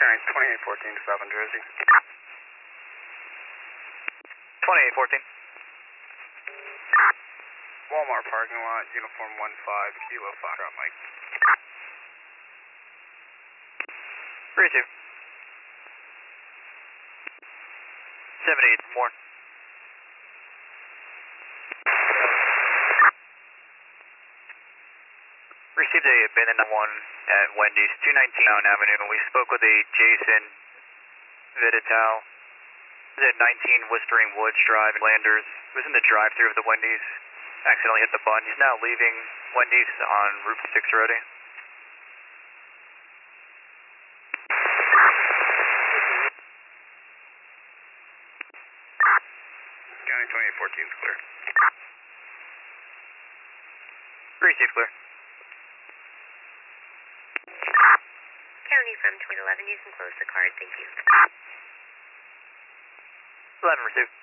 Alright, 2814 to South Jersey. 2814. Walmart parking lot, uniform 15, Kilo 5, drop Mike. Receive. 78 more. Received a abandoned one at Wendy's, 219 Mountain Avenue. We spoke with a Jason Vidital. It was at 19 Whispering Woods Drive in Landers. He was in the drive-thru of the Wendy's. Accidentally hit the button. He's now leaving Wendy's on Route 6 already. County 2814 is clear. Receive clear. County from 2011, you can close the card, thank you. 11 received.